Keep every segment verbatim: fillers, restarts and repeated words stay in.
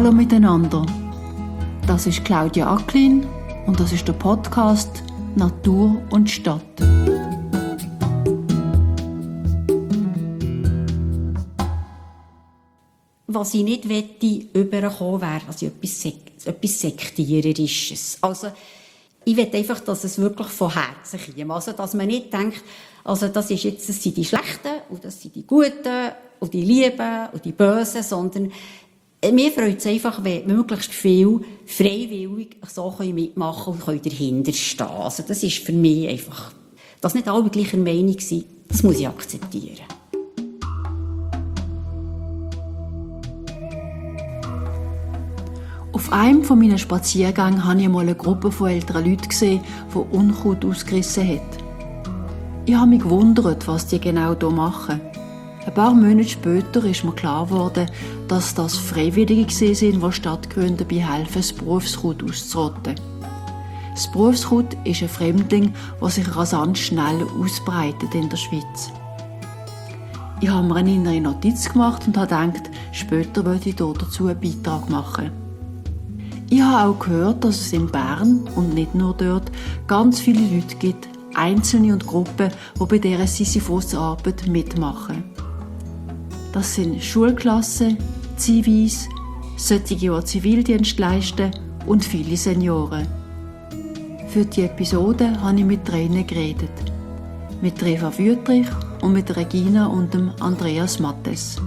Hallo miteinander. Das ist Claudia Acklin und das ist der Podcast Natur und Stadt. Was ich nicht wette, überkommen wäre, also etwas, Sek- etwas Sektiererisches. Also, ich will einfach, dass es wirklich von Herzen kommt. Also, dass man nicht denkt, also, das ist jetzt, das sind die Schlechten, und das sind die Guten, und die Lieben, und die Bösen, sondern, mir freut es einfach, wenn möglichst viel freiwillig so mitmachen und können dahinter stehen. Also, das ist für mich einfach, dass nicht alle gleicher Meinung sind, das muss ich akzeptieren. Auf einem von meinen Spaziergängen habe ich mal eine Gruppe von älteren Leuten gesehen, die Unkraut ausgerissen hat. Ich habe mich gewundert, was die genau hier machen. Ein paar Monate später ist mir klar geworden, dass das Freiwillige waren, die Stadtgründer dabei helfen, das Berufskraut auszurotten. Das Berufskraut ist ein Fremdling, der sich rasant schnell ausbreitet in der Schweiz. Ich habe mir eine innere Notiz gemacht und habe gedacht, später würde ich dazu einen Beitrag machen. Ich habe auch gehört, dass es in Bern und nicht nur dort ganz viele Leute gibt, Einzelne und Gruppen, die bei dieser Sisyphos-Arbeit mitmachen. Das sind Schulklassen, Zivis, solche, die Zivildienst leisten und viele Senioren. Für die Episode habe ich mit drinnen geredet. Mit Eva Wüttrich und mit Regina und dem Andreas Mattes.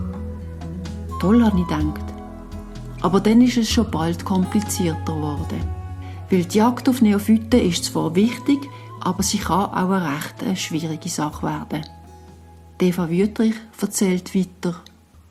Toll, habe ich gedacht. Aber dann ist es schon bald komplizierter geworden. Weil die Jagd auf Neophyten ist zwar wichtig, aber sie kann auch eine recht eine schwierige Sache werden. Eva Wüttrich erzählt weiter.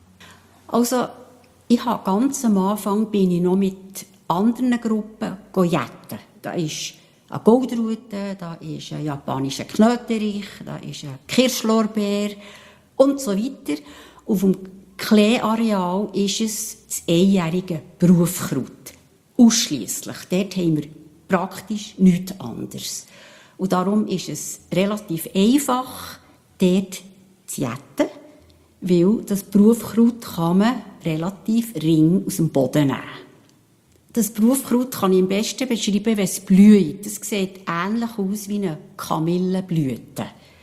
Also, ich habe ganz am Anfang bin ich noch mit anderen Gruppen jetten. Da ist eine Goldrute, da ist ein japanischer Knöterich, da ist ein Kirschlorbeer und so weiter. Auf dem Kleeareal ist es das einjährige Berufskraut. Ausschliesslich. Dort haben wir praktisch nichts anderes. Und darum ist es relativ einfach, dort zu jetten, weil das Berufskraut kann man relativ ring aus dem Boden nehmen. Das Berufskraut kann ich am besten beschreiben, wenn es blüht. Das sieht ähnlich aus wie eine Kamillenblüte.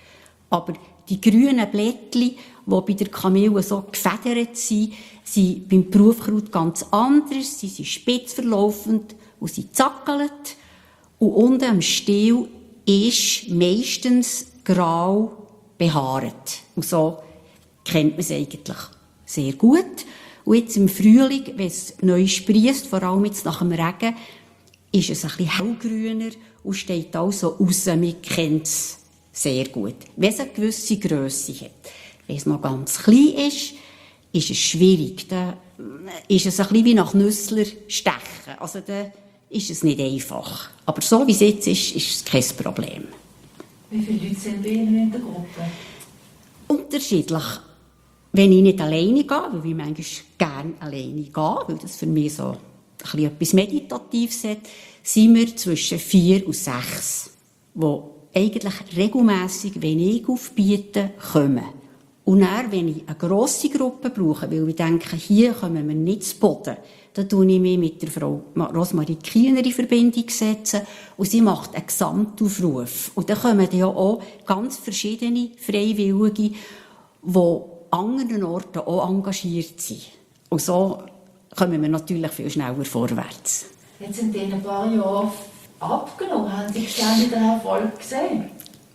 Aber die grünen Blättchen, die bei der Kamille so gefedert sind, sind beim Berufskraut ganz anders. Sie sind spitz verlaufend und sie zackelt. Und unten am Stiel ist meistens grau behaart. Und so kennt man es eigentlich sehr gut. Und jetzt im Frühling, wenn es neu sprießt, vor allem jetzt nach dem Regen, ist es ein bisschen hellgrüner und steht also raus. Man kennt es sehr gut. Wenn es eine gewisse Grösse hat. Wenn es noch ganz klein ist, ist es schwierig. Dann ist es ein bisschen wie nach Nüssler stechen. Also dann ist es nicht einfach. Aber so wie es jetzt ist, ist es kein Problem. Wie viele Leute sind bei Ihnen in der Gruppe? Unterschiedlich. Wenn ich nicht alleine gehe, weil ich manchmal gerne alleine gehe, weil das für mich so ein bisschen etwas Meditatives hat, sind wir zwischen vier und sechs, die eigentlich regelmässig, wenn ich aufbiete, kommen. Und dann, wenn ich eine grosse Gruppe brauche, weil ich denke, hier kommen wir nicht zu Boden, dann setze ich mich mit der Frau Rosmarie Kiener in Verbindung setzen und sie macht einen Gesamtaufruf. Und dann kommen ja auch ganz verschiedene Freiwillige, die an anderen Orten auch engagiert sind. Und so kommen wir natürlich viel schneller vorwärts. Jetzt sind in ein paar Jahren abgenommen. Haben Sie ständig den Erfolg gesehen?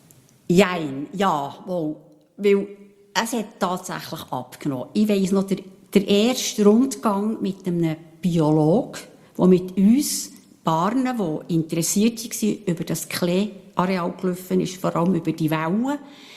Jein, ja, wohl. Weil es hat tatsächlich abgenommen. Ich weiss noch, der, der erste Rundgang mit einem Biologen, der mit uns Paaren, die interessiert waren, über das Klee-Areal gelaufen ist, vor allem über die Wellen,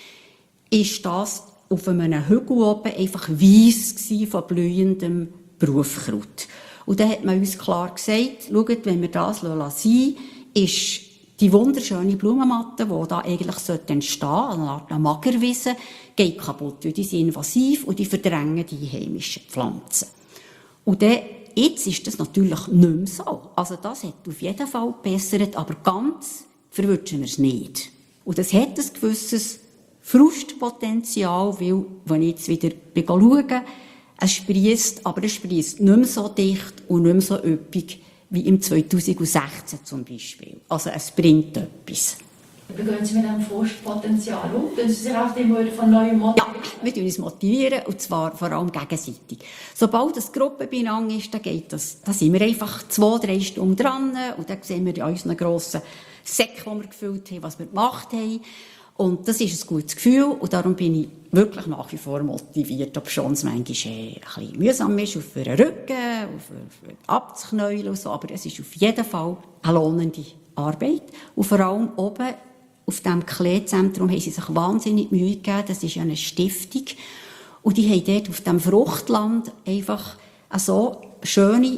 ist das auf einem Hügel oben einfach weiss von blühendem Berufskraut. Und dann hat man uns klar gesagt, schaut, wenn wir das sein lassen, ist die wunderschöne Blumenmatte, die da eigentlich entstehen sollte, eine Art Magerwiese, geht kaputt, weil die sind invasiv und die verdrängen die heimischen Pflanzen. Und dann, jetzt ist das natürlich nicht mehr so. Also das hat auf jeden Fall gebessert, aber ganz verwünschen wir es nicht. Und das hat ein gewisses Frustpotenzial, weil, wenn ich jetzt wieder schaue, es sprießt, aber es sprießt nicht mehr so dicht und nicht mehr so üppig wie im zweitausendsechzehn zum Beispiel. Also es bringt etwas. Wie gehen Sie mit diesem Frustpotenzial um? Tun Sie sich auch immer wieder von neuem motivieren? Ja, wir motivieren uns, motivieren, und zwar vor allem gegenseitig. Sobald das Gruppe beieinander ist, dann geht das, da sind wir einfach zwei, drei Stunden dran und dann sehen wir in unseren grossen Säcken, die wir gefüllt haben, was wir gemacht haben. Und das ist ein gutes Gefühl und darum bin ich wirklich nach wie vor motiviert, obschon es manchmal ein bisschen mühsam ist, auf den Rücken, auf, auf abzuknäulen und so, aber es ist auf jeden Fall eine lohnende Arbeit. Und vor allem oben auf diesem Kleezentrum haben sie sich wahnsinnig Mühe gegeben, das ist ja eine Stiftung und die haben dort auf diesem Fruchtland einfach eine so schöne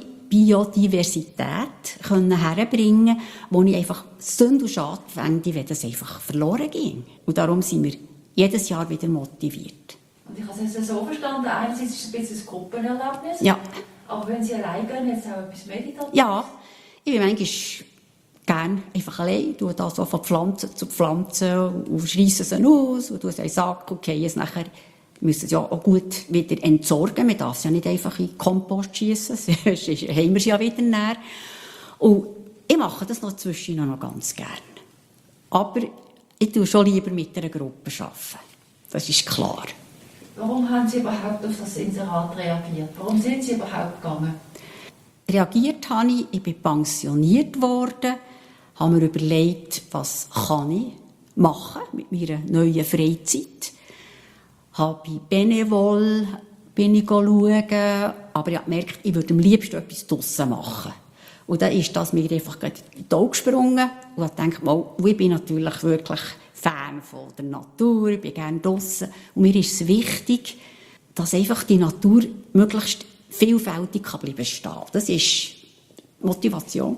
Biodiversität können herbringen, wo ich einfach Sünde und Schade fände, wenn das einfach verloren ging. Und darum sind wir jedes Jahr wieder motiviert. Und ich habe es so verstanden, einerseits ist es ein bisschen ein Gruppenerlebnis, ja. aber wenn Sie allein gehen, jetzt auch etwas Meditatives? Ja, ich bin manchmal gerne einfach allein, tue da so von Pflanze zu Pflanze und schreisse sie aus und tue sie in den Sack und gehe es nachher. Wir müssen es ja auch gut wieder entsorgen. Man darf es ja nicht einfach in den Kompost schiessen, sonst haben wir es ja wieder näher. Und ich mache das noch zwischendurch noch ganz gerne. Aber ich tue schon lieber mit einer Gruppe arbeiten. Das ist klar. Warum haben Sie überhaupt auf das Inserat reagiert? Warum sind Sie überhaupt gegangen? Reagiert habe ich, ich bin pensioniert worden, habe mir überlegt, was kann ich machen mit meiner neuen Freizeit. Habe bei Benevol bin ich schauen, aber ich habe gemerkt, ich würde am liebsten etwas draussen machen. Und dann ist das mir einfach in die Augen gesprungen und ich dachte, mal, ich bin natürlich wirklich Fan von der Natur, ich bin gerne draussen. Und mir ist es wichtig, dass einfach die Natur möglichst vielfältig bleiben stehen. Das war die Motivation.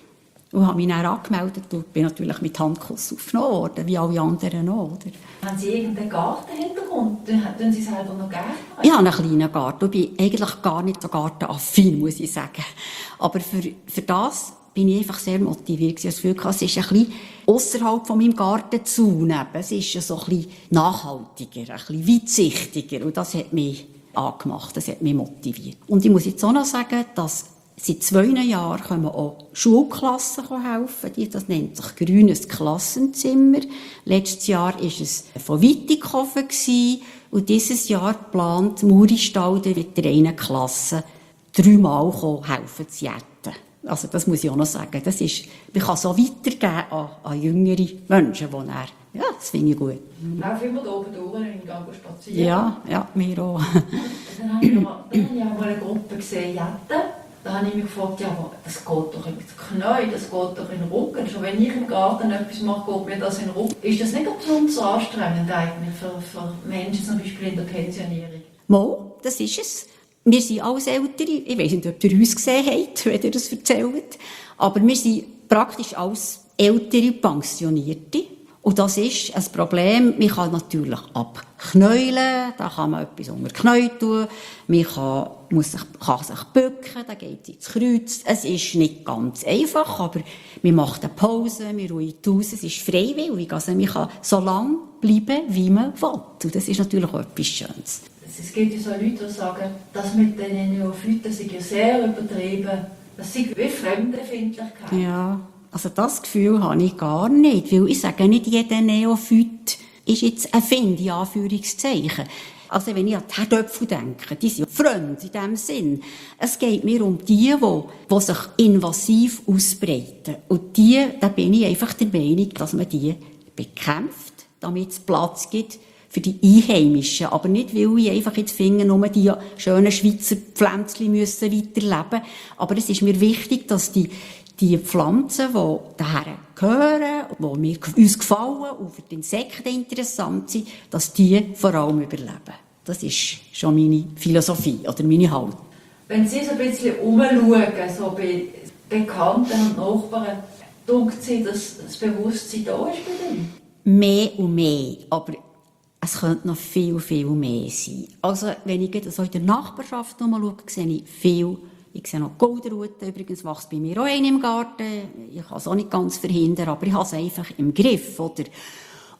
Und habe mich dann angemeldet und bin natürlich mit Handkuss aufgenommen worden, wie alle anderen auch. Oder? Haben Sie irgendeinen Gartenhintergrund? Tun Sie selber noch gerne? Ich habe einen kleinen Garten. Ich bin eigentlich gar nicht so gartenaffin, muss ich sagen. Aber für, für das bin ich einfach sehr motiviert. Ich habe das Gefühl, es ist ein bisschen ausserhalb von meinem Gartenzaun. Es ist so ein bisschen nachhaltiger, ein bisschen weitsichtiger. Und das hat mich angemacht, das hat mich motiviert. Und ich muss jetzt auch noch sagen, dass seit zwei Jahren kommen auch Schulklassen helfen. Das nennt sich grünes Klassenzimmer. Letztes Jahr war es von Wittikofen und dieses Jahr plant Muristalden mit der einen Klasse dreimal helfen zu jetten. Also das muss ich auch noch sagen. Das ist, man kann so weitergeben an, an jüngere Menschen, die dann, ja, das finde ich gut. Laufe immer da oben durch und gehe spazieren. Ja, ja, mir auch. Dann habe ich, mal, dann habe ich auch mal eine Gruppe gesehen, jetten. Da habe ich mich gefragt, ja, aber das geht doch ins Knie, das geht doch in den Rücken. Schon wenn ich im Garten etwas mache, geht mir das in den Rücken. Ist das nicht besonders anstrengend eigentlich für, für Menschen, zum Beispiel in der Pensionierung? Mo, das ist es. Wir sind alles Ältere. Ich weiss nicht, ob ihr uns gesehen habt, wenn ihr das erzählt. Aber wir sind praktisch alles ältere Pensionierte. Und das ist ein Problem. Man kann natürlich abknäulen, da kann man etwas unter die Knie tun. Man kann, muss sich, kann sich bücken, da geht es ins Kreuz. Es ist nicht ganz einfach, aber man macht eine Pause, man ruht aus, es ist freiwillig. Also man kann so lange bleiben, wie man will. Und das ist natürlich auch etwas Schönes. Es gibt ja so Leute, die sagen, das mit den Neophyten, das ist ja sehr übertrieben. Das ist wie Fremdenfindlichkeit. Ja. Also das Gefühl habe ich gar nicht, weil ich sage nicht, jeder Neophyt ist jetzt ein Find, in Anführungszeichen. Also wenn ich an die Herdöpfel denke, die sind Freunde in diesem Sinn. Es geht mir um die, die, die sich invasiv ausbreiten. Und die, da bin ich einfach der Meinung, dass man die bekämpft, damit es Platz gibt für die Einheimischen. Aber nicht, weil ich einfach jetzt finde, nur die schönen Schweizer Pflänzchen müssen weiterleben. Aber es ist mir wichtig, dass die Die Pflanzen, die daher gehören, die mir uns gefallen und für die Insekten interessant sind, dass die vor allem überleben. Das ist schon meine Philosophie oder meine Haltung. Wenn Sie so ein bisschen umschauen, so bei Bekannten und Nachbarn, denkt Sie, dass das Bewusstsein da ist bei Ihnen? Mehr und mehr, aber es könnte noch viel, viel mehr sein. Also, wenn ich so in der Nachbarschaft schaue, sehe ich viel. Ich sehe noch Goldenrute, übrigens wächst bei mir auch eine im Garten. Ich kann es auch nicht ganz verhindern, aber ich habe es einfach im Griff. Oder?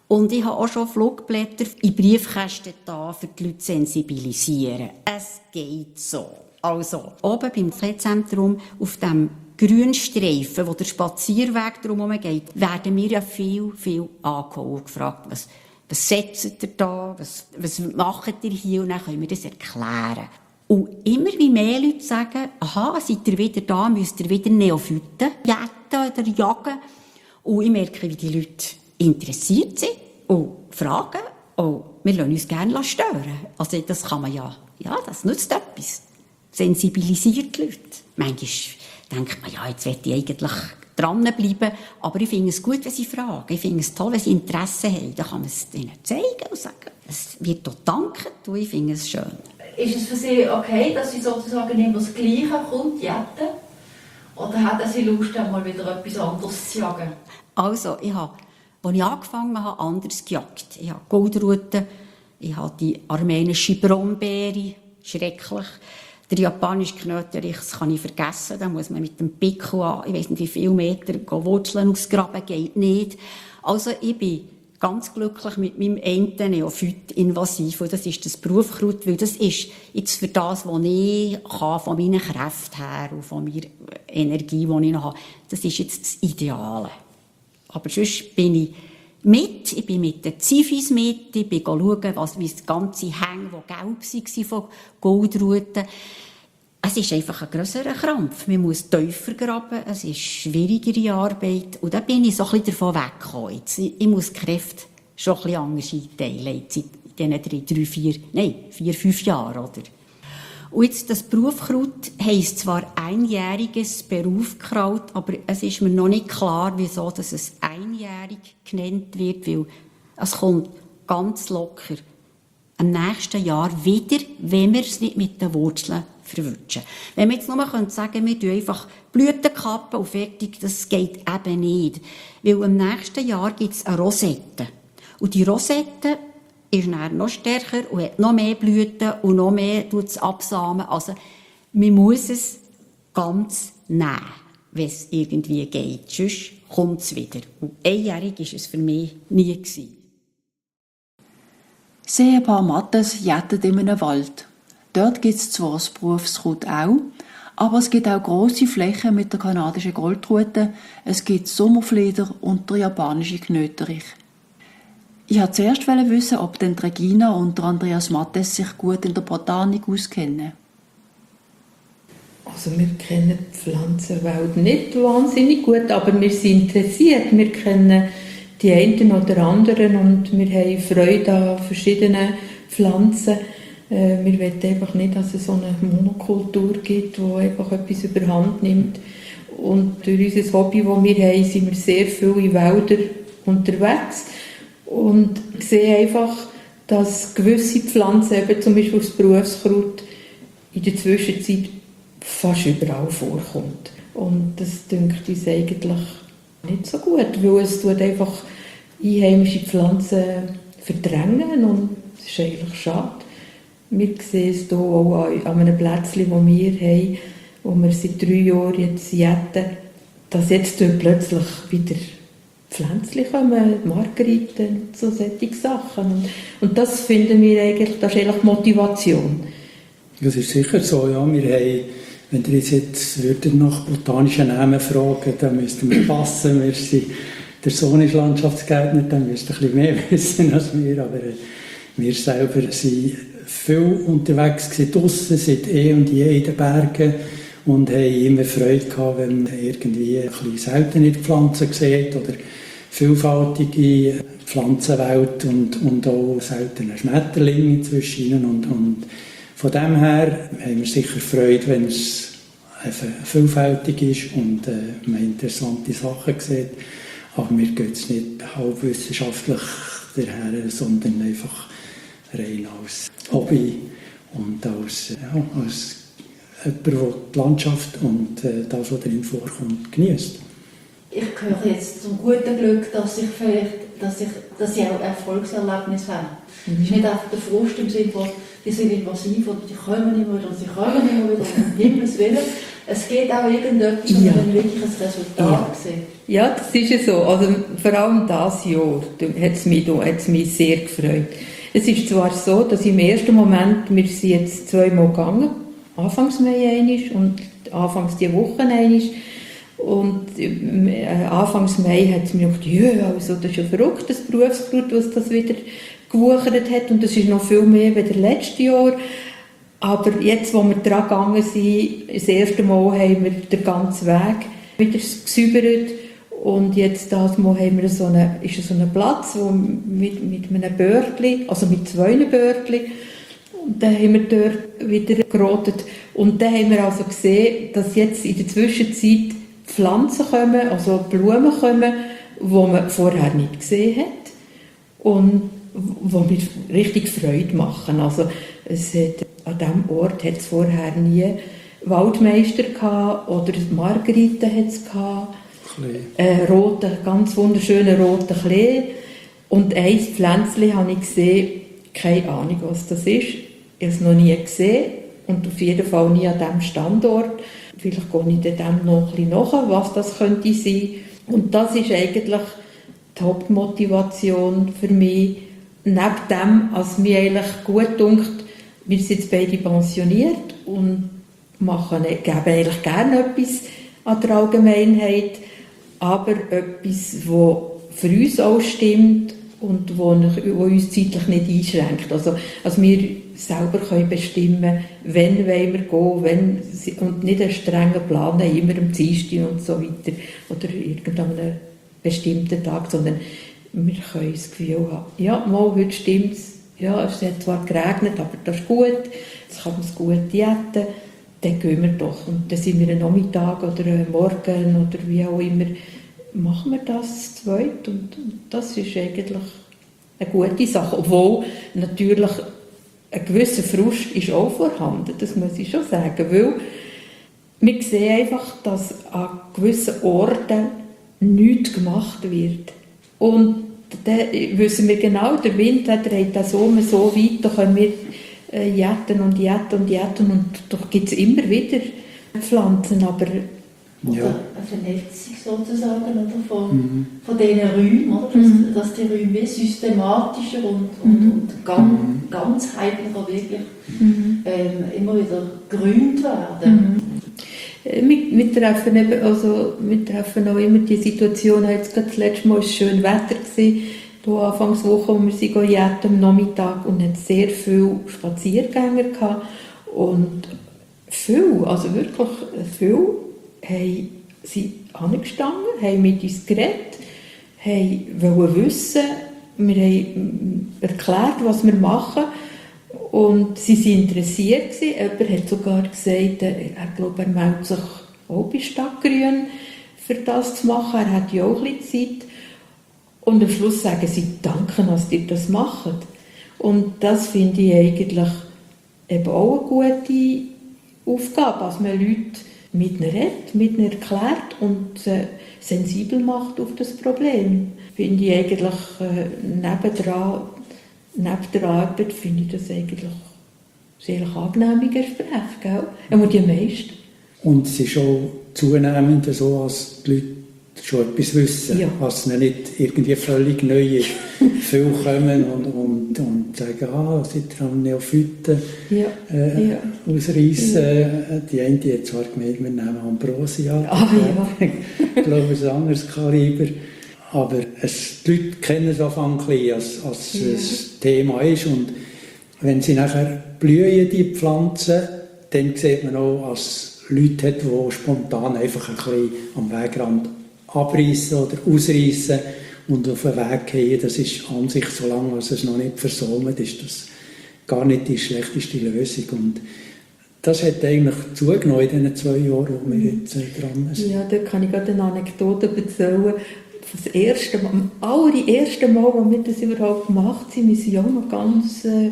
Und ich habe auch schon Flugblätter in Briefkästen da, für die Leute zu sensibilisieren. Es geht so. Also, oben beim Klettzentrum, auf dem Grünstreifen, wo der Spazierweg drumherum geht, werden wir ja viel, viel angehauen und gefragt, was, was setzt ihr da, was, was macht ihr hier? Und dann können wir das erklären. Und immer wie mehr Leute sagen, aha, seid ihr wieder da, müsst ihr wieder Neophyten jetten oder jagen. Und ich merke, wie die Leute interessiert sind und fragen. Und wir lassen uns gerne stören. Also das kann man ja, ja, das nützt etwas. Sensibilisiert die Leute. Manchmal denkt man, ja, jetzt möchte ich eigentlich dranbleiben. Aber ich finde es gut, wenn sie fragen. Ich finde es toll, wenn sie Interesse haben. Dann kann man es ihnen zeigen und sagen. Es wird dort danken und ich finde es schön. Ist es für Sie okay, dass Sie sozusagen immer das Gleiche kommt, jetten? Oder hatten Sie Lust, einmal wieder etwas anderes zu jagen? Also, ich habe, als ich angefangen habe, anders gejagt. Ich habe Goldruten, ich habe die armenische Brombeere, schrecklich. Der japanische Knöterich, das kann ich vergessen, da muss man mit dem Pickel an, ich weiss nicht wie viele Meter, Wurzeln ausgraben, geht nicht. Also, ich bin ganz glücklich mit meinem einen Neophyt invasiv. Und das ist das Berufkraut, weil das ist jetzt für das, was ich kann, von meinen Kräften her und von meiner Energie, die ich noch habe, das ist jetzt das Ideale. Aber sonst bin ich mit, ich bin mit den Zivis mit, ich bin schauen, was, wie das ganze Hänge, die gelb waren von Goldruten. Es ist einfach ein grösserer Krampf. Man muss tiefer graben, es ist schwierigere Arbeit. Und da bin ich so ein bisschen davon weggekommen. Jetzt, ich muss die Kräfte schon ein bisschen anders einteilen. Jetzt in diesen drei, drei, vier, nein, vier, fünf Jahren, oder? Und jetzt, das Berufkraut heisst zwar einjähriges Berufkraut, aber es ist mir noch nicht klar, wieso dass es einjährig genannt wird, weil es kommt ganz locker im nächsten Jahr wieder, wenn wir es nicht mit den Wurzeln verwünschen. Wenn wir jetzt nur sagen können, wir tun einfach Blütenkappen und fertig, das geht eben nicht. Weil im nächsten Jahr gibt es eine Rosette. Und die Rosette ist dann noch stärker und hat noch mehr Blüten und noch mehr tut es absamen. Also, man muss es ganz nehmen, wenn es irgendwie geht. Sonst kommt es wieder. Und einjährig war es für mich nie gewesen. Das Ehepaar Mattes jettet in einem Wald. Dort gibt es zwar das Berufskraut auch, aber es gibt auch grosse Flächen mit der kanadischen Goldrute, es gibt Sommerflieder und der japanische Knöterich. Ich wollte zuerst wissen, ob denn Regina und Andreas Mattes sich gut in der Botanik auskennen. Also wir kennen die Pflanzenwelt nicht wahnsinnig gut, aber wir sind interessiert. Wir kennen die einen oder anderen und wir haben Freude an verschiedenen Pflanzen. Wir wollen einfach nicht, dass es so eine Monokultur gibt, die einfach etwas überhand nimmt. Und durch unser Hobby, das wir haben, sind wir sehr viel in Wäldern unterwegs und sehen einfach, dass gewisse Pflanzen, eben zum Beispiel das Berufskraut, in der Zwischenzeit fast überall vorkommt. Und das dünkt uns eigentlich nicht so gut, weil es tut einfach einheimische Pflanzen verdrängen und das ist eigentlich schade. Wir sehen es hier auch an einem Plätzchen, das wir haben, wo wir seit drei Jahren jetzt jetten, dass jetzt plötzlich wieder Pflänzchen kommen, Margeriten, so solche Sachen. Und, und das finden wir eigentlich, das ist eigentlich Motivation. Das ist sicher so, ja. Wir haben, wenn ihr uns jetzt würdet nach botanischen Namen fragen, dann müssten wir passen. Wir sind, der Sohn ist Landschaftsgärtner, dann müsst ihr ein bisschen mehr wissen als wir. Aber wir selber sind viel unterwegs gewesen, draussen, seit eh und je in den Bergen und haben immer Freude gehabt, wenn man irgendwie ein bisschen seltene Pflanzen sieht oder vielfältige Pflanzenwelt und, und auch seltene Schmetterlinge zwischen und, und von dem her haben wir sicher Freude, wenn es vielfältig ist und äh, man interessante Sachen sieht. Aber mir geht es nicht halbwissenschaftlich daher, sondern einfach rein als Hobby und als, ja, als jemand, der die Landschaft und äh, das, was darin vorkommt, genießt. Ich höre jetzt zum guten Glück, dass ich vielleicht, dass ich, dass ich auch Erfolgserlebnisse habe. Es mhm. ist nicht einfach der Frust im Sinne von, die sind invasiv oder die kommen immer wieder und sie kommen immer wieder, um Himmels Willen, es geht auch irgendetwas, ja. und dann wirklich ein Resultat Ja. sehen. Ja, das ist ja so. Also, vor allem dieses Jahr hat es mich, hat's mich sehr gefreut. Es ist zwar so, dass im ersten Moment, wir sind jetzt zweimal gegangen, Anfangs Mai einmal und Anfangs die Woche einmal. Und äh, Anfangs Mai hat es mir gedacht, ja, also das ist ja verrückt, das Berufsblut, was das wieder gewuchert hat. Und das ist noch viel mehr als letztes Jahr. Aber jetzt, wo wir dran gegangen sind, das erste Mal haben wir den ganzen Weg wieder gesäubert. Und jetzt das Mal haben wir so eine, ist so ein Platz wo mit, mit einem Bördli, also mit zwei Bördli. Und dann haben wir dort wieder gerotet. Und dann haben wir also gesehen, dass jetzt in der Zwischenzeit Pflanzen kommen, also Blumen kommen, die man vorher nicht gesehen hat. Und die mir richtig Freude machen. Also es hat, an diesem Ort hat es vorher nie Waldmeister gehabt, oder Margerite hat es gehabt. Einen roten, ganz wunderschönen roten Klee. Und ein Pflänzchen habe ich gesehen, keine Ahnung, was das ist. Ich habe es noch nie gesehen und auf jeden Fall nie an diesem Standort. Vielleicht gehe ich dem noch ein bisschen nach, was das könnte sein. Und das ist eigentlich die Hauptmotivation für mich. Neben dem, als mir eigentlich gut dünkt, wir sind jetzt beide pensioniert und machen, geben eigentlich gerne etwas an der Allgemeinheit, aber etwas, das für uns auch stimmt und das uns zeitlich nicht einschränkt. Also, also wir selber können bestimmen, wann wollen wir gehen, wenn, und nicht einen strengen Plan haben, immer am Dienstag und so weiter, oder irgendeinem bestimmten Tag, sondern wir können das Gefühl haben, ja, mal, heute stimmt es, ja, es hat zwar geregnet, aber das ist gut, jetzt kann man es gut diäten, dann gehen wir doch. Und dann sind wir am Nachmittag oder am Morgen oder wie auch immer, machen wir das zu zweit. Und das ist eigentlich eine gute Sache. Obwohl natürlich ein gewisser Frust ist auch vorhanden, das muss ich schon sagen. Weil wir sehen einfach, dass an gewissen Orten nichts gemacht wird. Und dann wissen wir genau, der Wind der dreht das um so weit, da können wir äh, jetten und jetten und jetten und doch gibt es immer wieder Pflanzen, aber oder ja. eine Vernetzung sozusagen, oder, von, Mhm. von diesen Räumen, oder? Dass, Mhm. dass die Räume wie systematischer und, und, Mhm. und ganz, ganzheitlicher wirklich mhm. ähm, immer wieder gerühmt werden. Mhm. Wir, wir, treffen eben, also, wir treffen auch immer die Situation, jetzt gerade das letzte Mal war es schön Wetter, gewesen, da Anfangswoche, wo wir sind gegangen am Nachmittag und hatten sehr viele Spaziergänger gehabt. Und viele, also wirklich viele, haben, sind angestanden, haben mit uns geredet, wollten wissen, wir haben erklärt, was wir machen. Und sie waren interessiert. Jemand hat sogar gesagt, er glaube, er meldet sich auch bei Stadtgrün, für das zu machen. Er hat ja auch ein bisschen Zeit. Und am Schluss sagen sie, danke, dass ihr das macht. Und das finde ich eigentlich eben auch eine gute Aufgabe, dass man Leute mit ihnen redet, mit ihnen erklärt und äh, sensibel macht auf das Problem. Finde ich eigentlich äh, nebendran, neben der Arbeit finde ich das eigentlich sehr angenehme Gespräche, gell? Aber die meisten. Und es ist auch zunehmend so, dass die Leute schon etwas wissen, Ja. was ihnen nicht irgendwie völlig neu ist. Viele kommen und, und, und sagen, ah, seid ihr am Neophyten Ja. äh, Ja. ausreissen. Ja. Die eine die hat zwar gemeint, wir nehmen Ambrosia, Ah, ja. ich glaube, es ist ein anderes Kaliber. Aber es, die Leute kennen es auch ein bisschen, als, als Ja. es Thema ist. Und wenn sie nachher blühen, die Pflanzen, dann sieht man auch, als Leute hat, die spontan einfach ein bisschen am Wegrand abreißen oder ausreißen und auf den Weg gehen. Das ist an sich, solange es noch nicht versäumt ist, das gar nicht die schlechteste Lösung. Und das hat eigentlich zugenommen in den zwei Jahren, wo wir jetzt äh, dran sind. Ja, da kann ich gerade eine Anekdote erzählen. Das erste Mal, am allerersten Mal, als wir das überhaupt gemacht haben, wir waren ja auch noch ganz äh,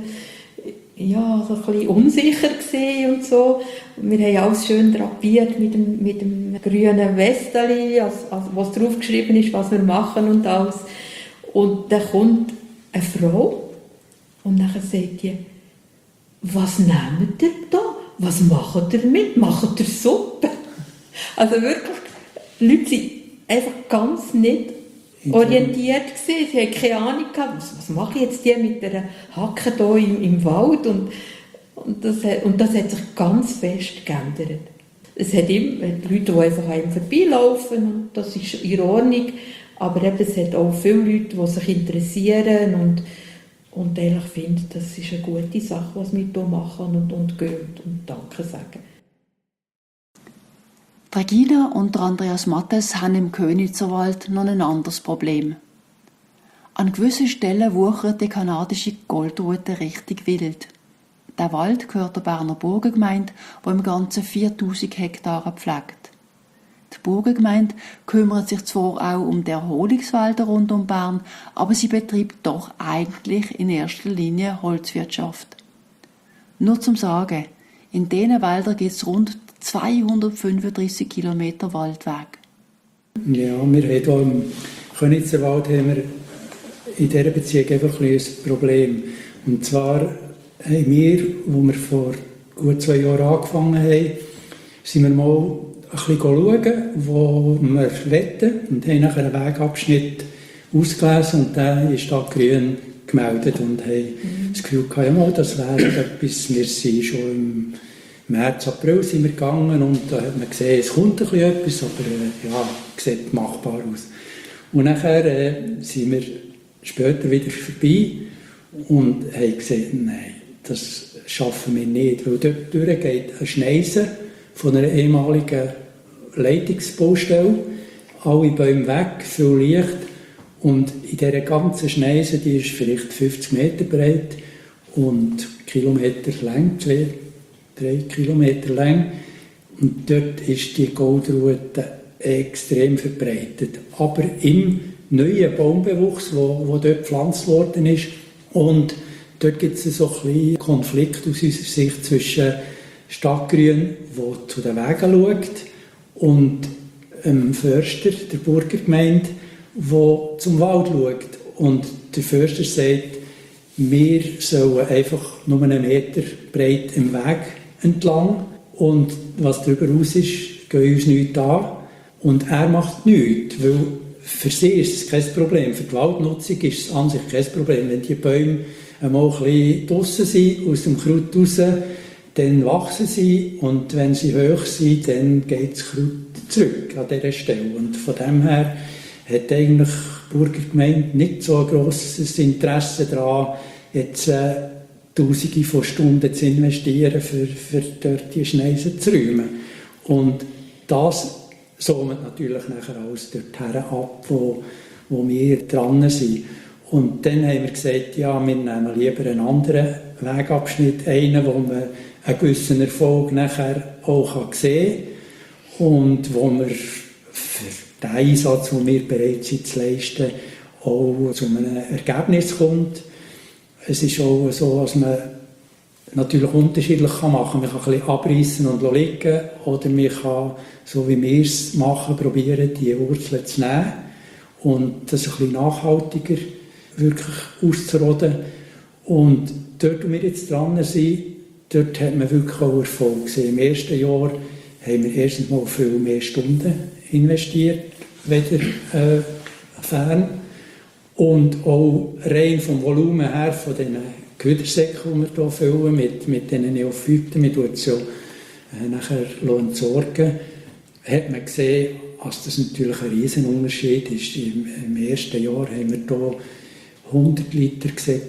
ja, so ein bisschen unsicher gewesen und so. Und wir haben alles schön drapiert mit dem, mit dem grünen Westeli, also, also, was drauf geschrieben ist, was wir machen und alles. Und dann kommt eine Frau und dann sagt die, was nehmt ihr da? Was macht ihr mit? Macht ihr Suppe? Also wirklich, die Leute waren einfach ganz nicht orientiert gewesen. Sie hatten keine Ahnung gehabt, was, was mache ich jetzt die mit der Hacke hier im, im Wald? Und, und, das, und das hat sich ganz fest geändert. Es hat immer Leute, die einfach einem vorbeilaufen, und das ist in Ordnung. Aber eben, es hat auch viele Leute, die sich interessieren und, und eigentlich finden, das ist eine gute Sache, was wir hier machen und, und gehen und Danke sagen. Regina und Andreas Mattes haben im Königswald noch ein anderes Problem. An gewissen Stellen wuchert die kanadische Goldrute richtig wild. Der Wald gehört der Berner Burgengemeinde, die im Ganzen viertausend Hektare pflegt. Die Burgengemeinde kümmert sich zwar auch um die Erholungswälder rund um Bern, aber sie betreibt doch eigentlich in erster Linie Holzwirtschaft. Nur zum Sagen, in diesen Wäldern gibt es rund zweihundertfünfunddreissig Kilometer Waldweg. Ja, wir haben hier im Königswald haben wir in dieser Beziehung einfach ein Problem. Und zwar haben wir, als wir vor gut zwei Jahren angefangen haben, sind wir mal ein bisschen schauen, wo wir wetten, und haben nachher einen Wegabschnitt ausgelesen und der ist da grün gemeldet und haben mhm. das Gefühl gehabt, ja, das wäre etwas, wir sind schon im März, April sind wir gegangen und da hat man gesehen, es kommt ein bisschen etwas, aber äh, ja, sieht machbar aus. Und nachher äh, sind wir später wieder vorbei und haben gesagt, nein, das schaffen wir nicht, weil dort durch geht eine Schneise von einer ehemaligen Leitungsbaustelle, alle Bäume weg, viel Licht, und in dieser ganzen Schneise, die ist vielleicht fünfzig Meter breit und Kilometer lang, zwei, drei Kilometer lang, und dort ist die Goldrute extrem verbreitet, aber im neuen Baumbewuchs, wo, wo dort gepflanzt worden ist, und dort gibt es so ein bisschen Konflikt aus unserer Sicht zwischen Stadtgrün, der zu den Wegen schaut, und dem Förster der Burgergemeinde, der zum Wald schaut. Und der Förster sagt, wir sollen einfach nur einen Meter breit im Weg entlang, und was darüber raus ist, gehen uns nichts an. Und er macht nichts, weil für sie ist es kein Problem. Für die Waldnutzung ist es an sich kein Problem. Wenn die Bäume einmal ein bisschen draussen sind, aus dem Kraut raus, dann wachsen sie, und wenn sie hoch sind, dann geht das Kraut zurück an dieser Stelle. Und von dem her hat eigentlich die Burgergemeinde nicht so ein grosses Interesse daran, jetzt äh, Tausende von Stunden zu investieren, für, für dort die Schneisen zu räumen. Und das somit natürlich nachher alles dorthin ab, wo, wo wir dran sind. Und dann haben wir gesagt, ja, wir nehmen lieber einen anderen Wegabschnitt, einen, wo man einen gewissen Erfolg nachher auch sehen kann und wo wir für den Einsatz, den wir bereit sind zu leisten, auch zu einem Ergebnis kommt. Es ist auch so, dass man natürlich unterschiedlich machen kann. Man kann ein bisschen abreißen und liegen, oder man kann, so wie wir es machen, probieren, die Wurzeln zu nehmen und das ein bisschen nachhaltiger wirklich auszuroden. Und dort, wo wir jetzt dran sind, dort hat man wirklich auch Erfolg gesehen. Im ersten Jahr haben wir erstens mal viel mehr Stunden investiert, weder äh, fern. Und auch rein vom Volumen her, von diesen Gewüdersäcken, die wir hier füllen, mit, mit diesen Neophyten, wir tun es ja äh, nachher entsorgen, hat man gesehen, dass das natürlich ein Riesenunterschied ist. Im, im ersten Jahr haben wir hier hundert Liter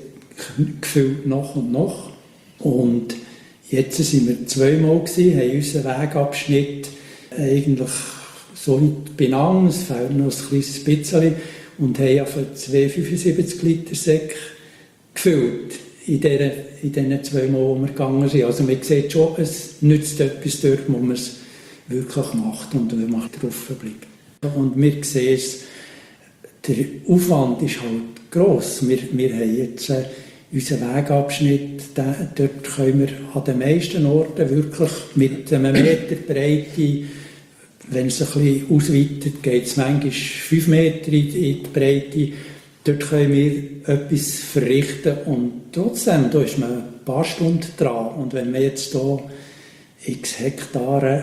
gefüllt, noch und noch. Und jetzt sind wir zweimal gewesen, haben unseren Wegabschnitt eigentlich so weit benannt, es fehlt noch ein kleines bisschen, und haben auf zwei fünfundsiebzig Liter Säcke gefüllt in diesen, in diesen zwei Mal, wo wir gegangen sind. Also man sieht schon, es nützt etwas dort, wo man es wirklich macht und wenn man drauf bleibt. Und wir sehen es, der Aufwand ist halt gross. Wir, wir haben jetzt äh, unseren Wegabschnitt, den, dort können wir an den meisten Orten wirklich mit einem Meter Breite, wenn es ein bisschen ausweitet, geht es manchmal fünf Meter in die Breite. Dort können wir etwas verrichten und trotzdem, da ist man ein paar Stunden dran. Und wenn man jetzt hier x Hektare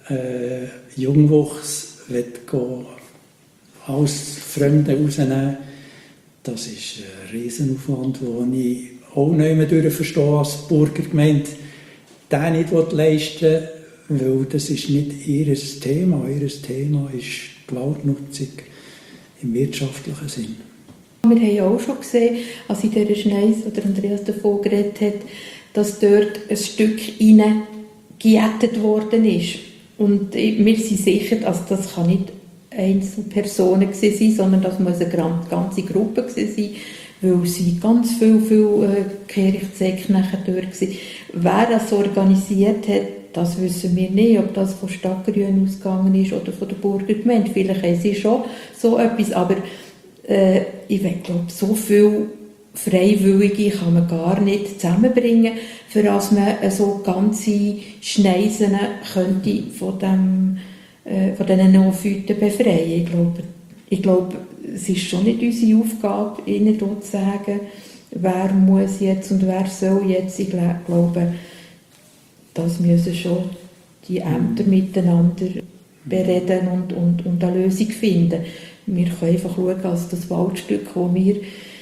äh, Jungwuchs gehen, alles Fremde rausnehmen, das ist ein Riesenaufwand, den ich auch nicht mehr verstehe als Burgergemeinde, den nicht leisten will, weil das ist nicht ihr Thema. Ihr Thema ist Gewaltnutzung im wirtschaftlichen Sinn. Wir haben auch schon gesehen, als in dieser Schneise, wo der Andreas davon geredet hat, dass dort ein Stück hineingejettet worden ist. Und wir sind sicher, also das kann nicht Einzelpersonen sein, sondern das muss eine ganze Gruppe sein, weil sie ganz viel, viel Kirchzecke nachher dort waren. Wer das organisiert hat, das wissen wir nicht, ob das von Stadtgrün ausgegangen ist oder von der Burgergemeinde. Vielleicht haben sie schon so etwas, aber äh, ich glaube, so viel Freiwillige kann man gar nicht zusammenbringen, für dass man so ganze Schneisen könnte von, dem, äh, von diesen Neophyten befreien. Ich glaube, ich glaube, es ist schon nicht unsere Aufgabe, ihnen dort zu sagen, wer muss jetzt und wer soll jetzt. Ich glaube, das müssen schon die Ämter miteinander bereden und, und, und eine Lösung finden. Wir können einfach schauen, dass das Waldstück, das wir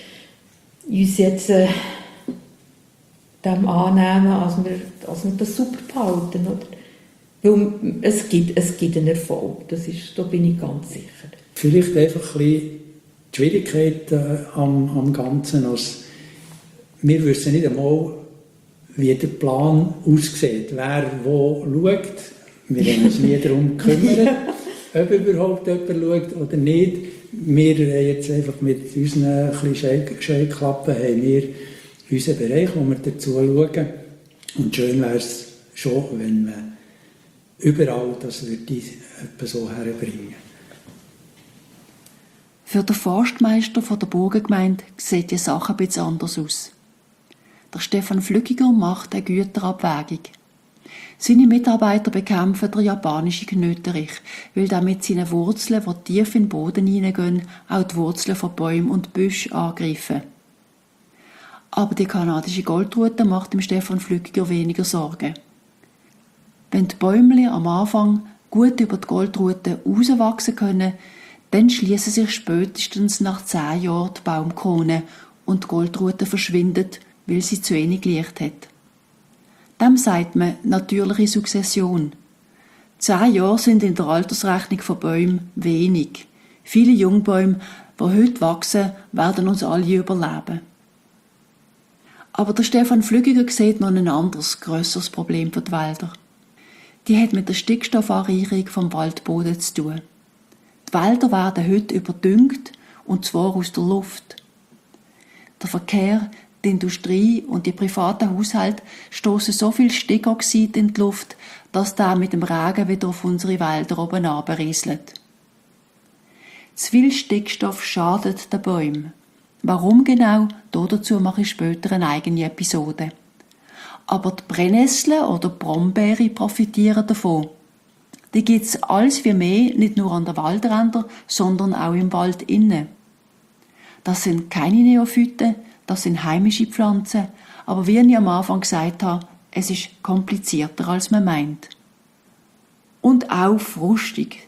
uns jetzt äh, dem annehmen, als wir, als wir das super behalten. Oder? Weil es gibt, es gibt einen Erfolg, das ist, da bin ich ganz sicher. Vielleicht einfach ein bisschen die Schwierigkeit äh, am, am Ganzen. Als wir wissen nicht einmal, wie der Plan aussieht, wer wo schaut. Wir haben uns nie darum gekümmert, ob überhaupt jemand schaut oder nicht. Wir haben jetzt einfach mit unseren Scheuklappen haben wir unseren Bereich, wo wir dazu schauen. Und schön wäre es schon, wenn man überall das würde so herbringen. Für den Forstmeister der Burgengemeinde sieht die Sache ein bisschen anders aus. Der Stefan Flückiger macht eine Güterabwägung. Seine Mitarbeiter bekämpfen den japanischen Knöterich, weil er mit seinen Wurzeln, die tief in den Boden hineingehen, auch die Wurzeln von Bäumen und Büschen angreifen. Aber die kanadische Goldrute macht dem Stefan Flückiger weniger Sorgen. Wenn die Bäume am Anfang gut über die Goldrute rauswachsen können, dann schließen sich spätestens nach zehn Jahren die Baumkronen und die Goldrute verschwindet, weil sie zu wenig Licht hat. Dem sagt man natürliche Sukzession. Zehn Jahre sind in der Altersrechnung von Bäumen wenig. Viele Jungbäume, die heute wachsen, werden uns alle überleben. Aber der Stefan Flückiger sieht noch ein anderes, grösseres Problem für die Wälder. Die hat mit der Stickstoffanreicherung vom Waldboden zu tun. Die Wälder werden heute überdüngt, und zwar aus der Luft. Der Verkehr, die Industrie und die privaten Haushalte stoßen so viel Stickoxid in die Luft, dass der mit dem Regen wieder auf unsere Wälder oben runterrieselt. Zu viel Stickstoff schadet den Bäumen. Warum genau? Dazu mache ich später eine eigene Episode. Aber die Brennnesseln oder die Brombeere profitieren davon. Die gibt es alles wie mehr, nicht nur an den Waldrändern, sondern auch im Wald innen. Das sind keine Neophyten, das sind heimische Pflanzen, aber wie ich am Anfang gesagt habe, es ist komplizierter, als man meint. Und auch frustig.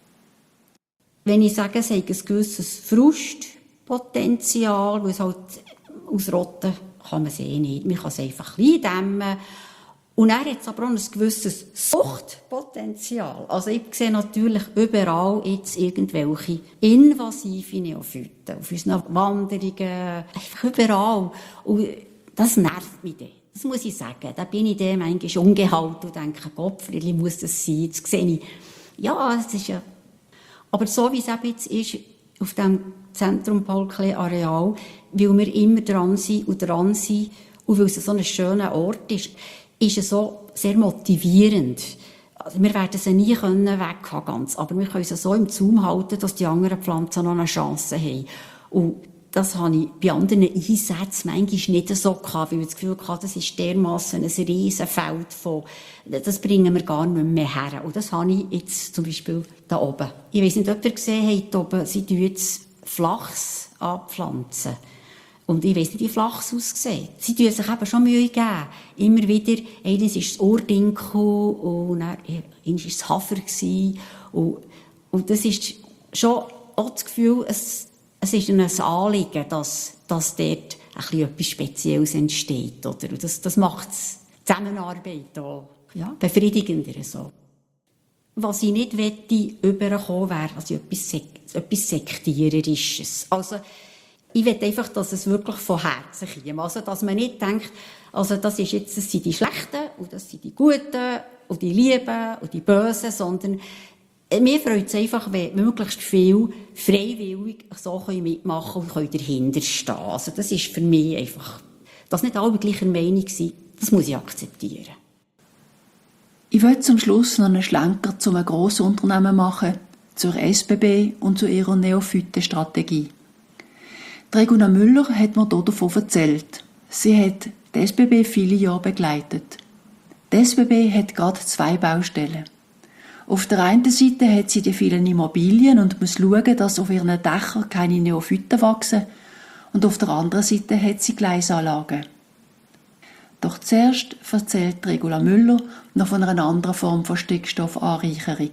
Wenn ich sage, es hat ein gewisses Frustpotenzial, weil es halt ausrotten kann man es eh nicht. Man kann es einfach klein dämmen. Und er hat aber auch ein gewisses Suchtpotenzial. Also ich sehe natürlich überall jetzt irgendwelche invasive Neophyten. Auf unseren Wanderungen, einfach überall. Und das nervt mich dann. Das muss ich sagen. Da bin ich dann manchmal ungehalten und denke, Gottfriedli, muss das sein? Jetzt sehe ich, ja, es ist ja... Aber so wie es eben jetzt ist, auf dem Zentrum Paul Klee Areal, weil wir immer dran sind und dran sind und weil es so ein schöner Ort ist, ist es so sehr motivierend. Also wir werden sie nie können weghaben, ganz, aber wir können sie so im Zaum halten, dass die anderen Pflanzen noch eine Chance haben. Und das habe ich bei anderen Einsätzen manchmal nicht so gehabt, weil ich das Gefühl hatte, das ist dermassen ein Riesenfeld von, das bringen wir gar nicht mehr her. Und das habe ich jetzt zum Beispiel da oben. Ich weiss nicht, ob ihr gesehen habt, oben, sie tun jetzt Flachs anpflanzen. Und ich weiss nicht, wie flach es aussieht. Sie tun sich eben schon Mühe geben. Immer wieder, eines war das Ohrdinkel und dann war es das Hafer. Und, und das ist schon auch das Gefühl, es, es ist ein Anliegen, dass, dass dort ein bisschen etwas Spezielles entsteht. Oder? Und das, das macht die Zusammenarbeit auch ja, befriedigender. So. Was ich nicht möchte, überkommen wäre, also etwas, Sek- etwas Sektiererisches. Also, ich will einfach, dass es wirklich von Herzen kommt. Also, dass man nicht denkt, also, das ist jetzt, das sind die Schlechten, und das sind die Guten, und die Lieben, und die Bösen, sondern, mir freut es einfach, wenn möglichst viel freiwillig so mitmachen und können dahinter stehen. Also, das ist für mich einfach, dass nicht alle gleicher Meinung sind, das muss ich akzeptieren. Ich will zum Schluss noch einen Schlenker zu einem Grossunternehmen machen, zur S B B und zu ihrer Neophytenstrategie. Regula Müller hat mir hier davon erzählt. Sie hat die S B B viele Jahre begleitet. Die S B B hat gerade zwei Baustellen. Auf der einen Seite hat sie die vielen Immobilien und muss schauen, dass auf ihren Dächern keine Neophyten wachsen. Und auf der anderen Seite hat sie Gleisanlagen. Doch zuerst erzählt Regula Müller noch von einer anderen Form von Stickstoffanreicherung.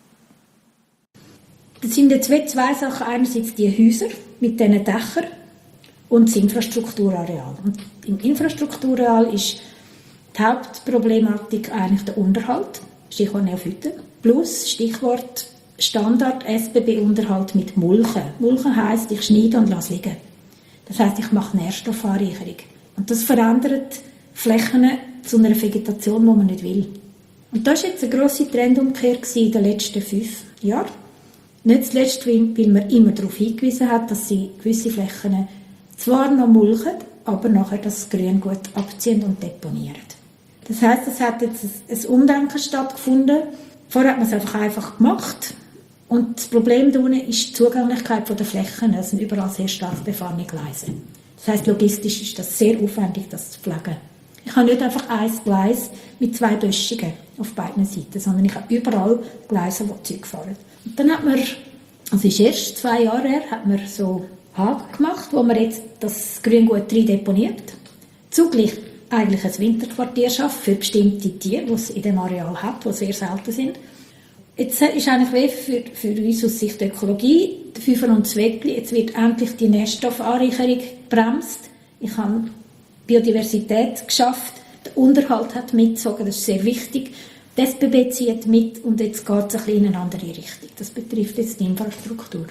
Das sind jetzt zwei Sachen. Einerseits die Häuser mit diesen Dächern und das Infrastrukturareal. Und im Infrastrukturareal ist die Hauptproblematik eigentlich der Unterhalt, Stichwort Neophyten, plus Stichwort Standard S B B-Unterhalt mit Mulchen. Mulchen heisst, ich schneide und lasse liegen. Das heisst, ich mache Nährstoffanreicherung. Und das verändert Flächen zu einer Vegetation, die man nicht will. Und das war jetzt eine grosse Trendumkehr in den letzten fünf Jahren. Nicht zuletzt, weil man immer darauf hingewiesen hat, dass sie gewisse Flächen zwar noch mulchen, aber nachher das Grün gut abziehen und deponieren. Das heisst, es hat jetzt ein Umdenken stattgefunden. Vorher hat man es einfach einfach gemacht. Und das Problem da unten ist die Zugänglichkeit der Flächen. Es sind überall sehr stark befahrene Gleise. Das heisst, logistisch ist das sehr aufwendig, das zu pflegen. Ich habe nicht einfach ein Gleis mit zwei Böschungen auf beiden Seiten, sondern ich habe überall Gleise, die Zeug fahren. Und dann hat man, also ist erst zwei Jahre her, hat man so Haken gemacht, wo man jetzt das Grüngut rein deponiert. Zugleich eigentlich ein Winterquartier schafft für bestimmte Tiere, die es in dem Areal hat, die sehr selten sind. Jetzt ist eigentlich für, für uns aus Sicht der Ökologie der Fünfer und Zweckli, jetzt wird endlich die Nährstoffanreicherung gebremst. Ich habe Biodiversität geschafft, der Unterhalt hat mitgezogen, das ist sehr wichtig. Die S B B zieht mit und jetzt geht es ein bisschen in eine andere Richtung. Das betrifft jetzt die Infrastruktur.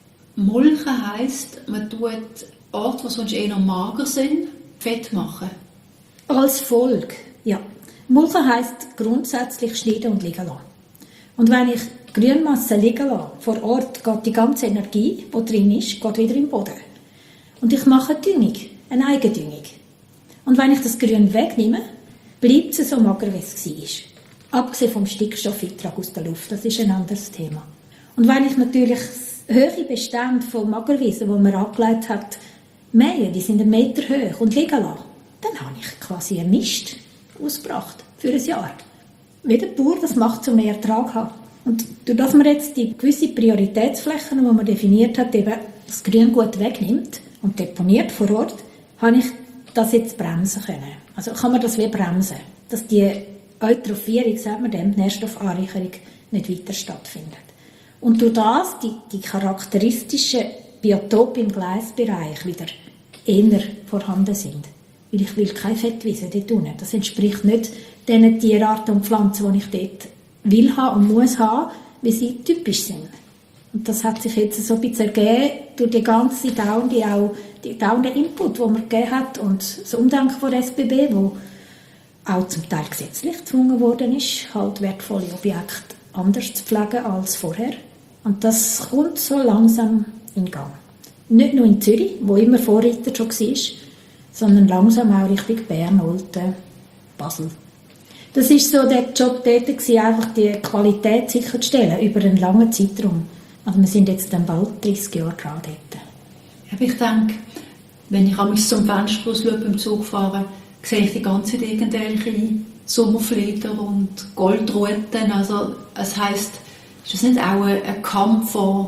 Mulchen heisst, man tut Orte, die sonst eher mager sind, fett machen. Als Folge, ja. Mulchen heisst grundsätzlich schneiden und liegen lassen. Und wenn ich Grünmasse liegen lasse, vor Ort geht die ganze Energie, die drin ist, geht wieder in den Boden. Und ich mache eine Düngung, eine Eigendüngung. Und wenn ich das Grün wegnehme, bleibt es so mager, wie es war. Abgesehen vom Stickstoffeintrag aus der Luft, das ist ein anderes Thema. Und wenn ich natürlich hohe Bestände von Magerwiesen, die man angelegt hat, mähe, die sind einen Meter hoch und liegen lassen, dann habe ich quasi einen Mist ausgebracht für ein Jahr. Wie der Bauer das macht, um mehr Ertrag zu haben. Und durch das man jetzt die gewisse Prioritätsflächen, die man definiert hat, eben das Grüngut wegnimmt und deponiert vor Ort, habe ich das jetzt bremsen können. Also kann man das wie bremsen, dass die Eutrophierung, sagt man dem, Nährstoffanreicherung nicht weiter stattfindet. Und durch das die, die charakteristischen Biotope im Gleisbereich wieder eher vorhanden sind. Weil ich will keine Fettwiese dort unten. Das entspricht nicht den Tierarten und Pflanzen, die ich dort will haben und muss haben, wie sie typisch sind. Und das hat sich jetzt so ein bisschen ergeben durch die ganze dauernde, auch die dauernde Input, den man gegeben hat und das Umdenken von der S B B, wo auch zum Teil gesetzlich gezwungen worden ist, halt wertvolle Objekte anders zu pflegen als vorher. Und das kommt so langsam in Gang. Nicht nur in Zürich, wo immer Vorreiter schon war, sondern langsam auch Richtung Bern, Olten, Basel. Das war so der Job dort, einfach die Qualität sicherzustellen über einen langen Zeitraum. Also wir sind jetzt dann bald dreissig Jahre dran dort. Ich denke, wenn ich einmal zum Fenster ausschaue beim Zugfahren, sehe ich die ganze Zeit irgendwelche Sommerflieder und Goldruten. Also es heisst, ist das nicht auch ein Kampf, der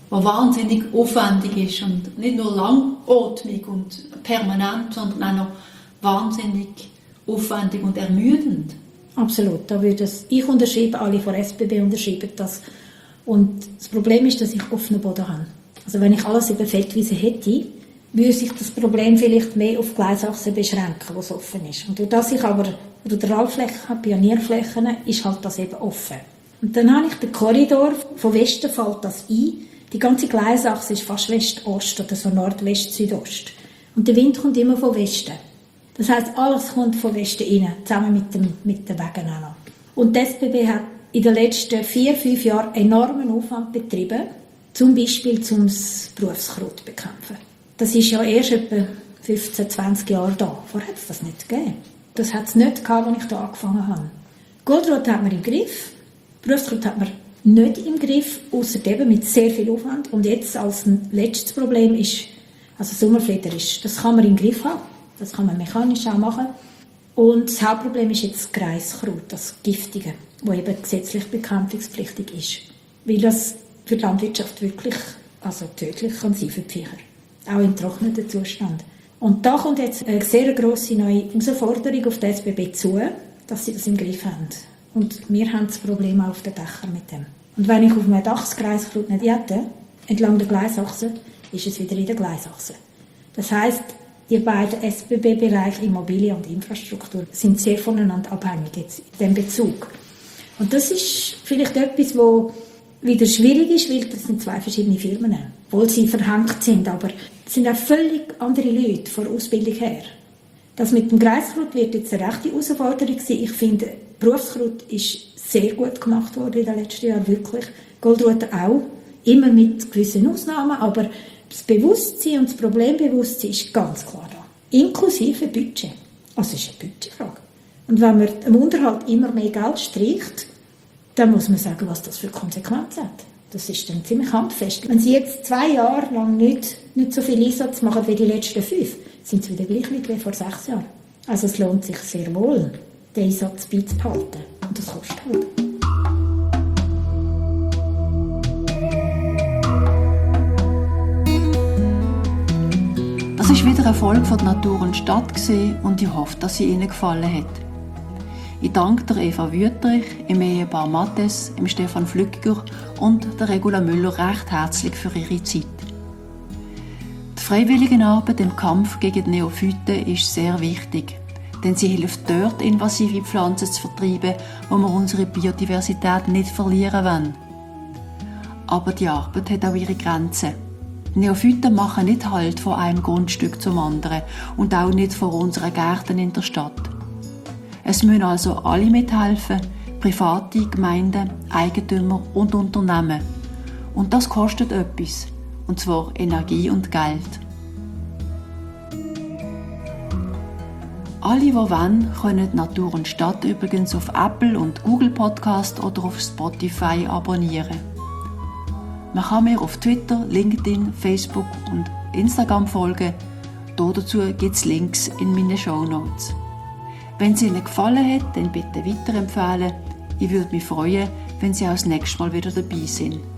was wahnsinnig aufwendig ist und nicht nur langatmig und permanent, sondern auch noch wahnsinnig aufwendig und ermüdend. Absolut, da würde es, ich unterschreibe, alle von S B B unterschreiben das. Und das Problem ist, dass ich offenen Boden habe. Also wenn ich alles über Feldwiese hätte, würde sich das Problem vielleicht mehr auf Gleisachsen beschränken, wo es offen ist. Und durch das ich aber Ruderalflächen habe, Pionierflächen, ist halt das eben offen. Und dann habe ich den Korridor, von Westen fällt das ein. Die ganze Gleisachse ist fast West-Ost oder so Nordwest-Südost. Und der Wind kommt immer von Westen. Das heisst, alles kommt von Westen rein, zusammen mit, dem, mit den Wegen auch noch. Und die S B B hat in den letzten vier, fünf Jahren enormen Aufwand betrieben, zum Beispiel um das Berufskraut zu bekämpfen. Das ist ja erst etwa fünfzehn, zwanzig Jahre da. Vorher hat es das nicht gegeben. Das hat es nicht gehabt, als ich da angefangen habe. Goldrot hat man im Griff, Berufskraut hat man nicht im Griff, ausser eben mit sehr viel Aufwand. Und jetzt als letztes Problem ist, also Sommerfleder ist, das kann man im Griff haben. Das kann man mechanisch auch machen. Und das Hauptproblem ist jetzt das Greiskraut, das Giftige, das eben gesetzlich bekämpfungspflichtig ist. Weil das für die Landwirtschaft wirklich also tödlich kann sein für die Viecher. Auch im trockenen Zustand. Und da kommt jetzt eine sehr grosse neue Herausforderung auf die S B B zu, dass sie das im Griff haben. Und wir haben das Problem auch auf den Dächern mit dem. Und wenn ich auf einem Dach das Greiskraut nicht hätte, entlang der Gleisachse, ist es wieder in der Gleisachse. Das heisst, die beiden S B B-Bereiche Immobilien und Infrastruktur sind sehr voneinander abhängig jetzt in diesem Bezug. Und das ist vielleicht etwas, wo wieder schwierig ist, weil das sind zwei verschiedene Firmen, obwohl sie verhängt sind, aber es sind auch völlig andere Leute von der Ausbildung her. Das mit dem Greiskraut wird jetzt eine rechte Herausforderung sein. Ich finde, Berufskraut ist sehr gut gemacht worden in den letzten Jahren, wirklich. Goldrot auch, immer mit gewissen Ausnahmen, aber das Bewusstsein und das Problembewusstsein ist ganz klar da. Inklusive Budget. Also es ist eine Budgetfrage. Und wenn man im Unterhalt immer mehr Geld streicht, dann muss man sagen, was das für Konsequenzen hat. Das ist dann ziemlich handfest. Wenn Sie jetzt zwei Jahre lang nicht, nicht so viel Einsatz machen wie die letzten fünf, sind Sie wieder gleich nicht wie vor sechs Jahren. Also es lohnt sich sehr wohl, den Einsatz beizubehalten. Und das kostet halt. Das war wieder eine Folge von «Natur und Stadt» und ich hoffe, dass sie Ihnen gefallen hat. Ich danke der Eva Wüttrich, dem Ehepaar Mattes, dem Stefan Flückiger und der Regula Müller recht herzlich für ihre Zeit. Die Freiwilligenarbeit im Kampf gegen die Neophyten ist sehr wichtig, denn sie hilft dort, invasive Pflanzen zu vertreiben, wo wir unsere Biodiversität nicht verlieren wollen. Aber die Arbeit hat auch ihre Grenzen. Neophyten machen nicht Halt von einem Grundstück zum anderen und auch nicht vor unseren Gärten in der Stadt. Es müssen also alle mithelfen, private, Gemeinden, Eigentümer und Unternehmen. Und das kostet etwas, und zwar Energie und Geld. Alle, die wollen, können Natur und Stadt übrigens auf Apple und Google Podcast oder auf Spotify abonnieren. Man kann mir auf Twitter, LinkedIn, Facebook und Instagram folgen. Dazu gibt es Links in meinen Shownotes. Wenn es Ihnen gefallen hat, dann bitte weiterempfehlen. Ich würde mich freuen, wenn Sie auch das nächste Mal wieder dabei sind.